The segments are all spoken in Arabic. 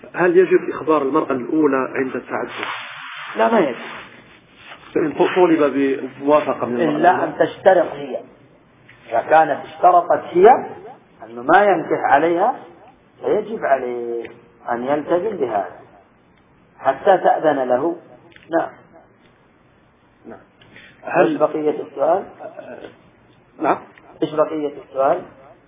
هل يجب إخبار المرأة الأولى عند التعدد؟ لا، ما يجب. فإن طولب بموافقة من المرأة إلا أن تشترط هي. إذا كانت اشترطت هي أنه ما ينكح عليها فيجب عليه أن يلتزم بهذا حتى تأذن له. نعم. هل بقية السؤال؟ نعم. إيش بقية السؤال؟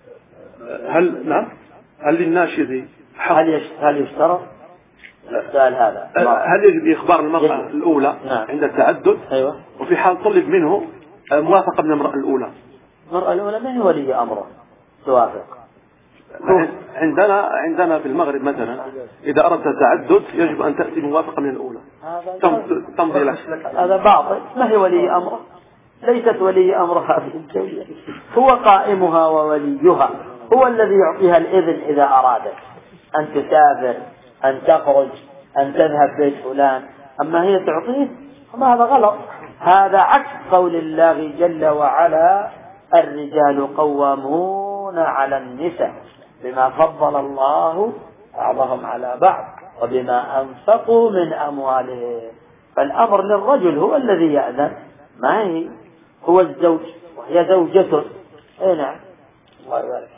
هل للناشد هل يشترط السؤال هذا؟ هل يجب إخبار المرأة الأولى عند التعدد؟ أيوة. وفي حال طلب منه موافقة من المرأة الأولى. المرأة الأولى من هو ولي أمره توافق؟ عندنا في المغرب مثلا إذا أردت التعدد يجب أن تأتي موافقة من الأولى تمضي لك. هذا باطل. ما هي ولي أمره؟ ليست ولي أمرها في الزوجية، هو قائمها ووليها، هو الذي يعطيها الإذن إذا أرادت أن تسافر، أن تخرج، أن تذهب بيت فلان. أما هي تعطيه، فما هذا غلط. هذا عكس قول الله جل وعلا: الرجال قوامون على النساء بما فضل الله بعضهم على بعض وبما أنفقوا من أموالهم. فالأمر للرجل، هو الذي يأذن، ما هي هو الزوج وهي زوجته. نعم. الله يبارك.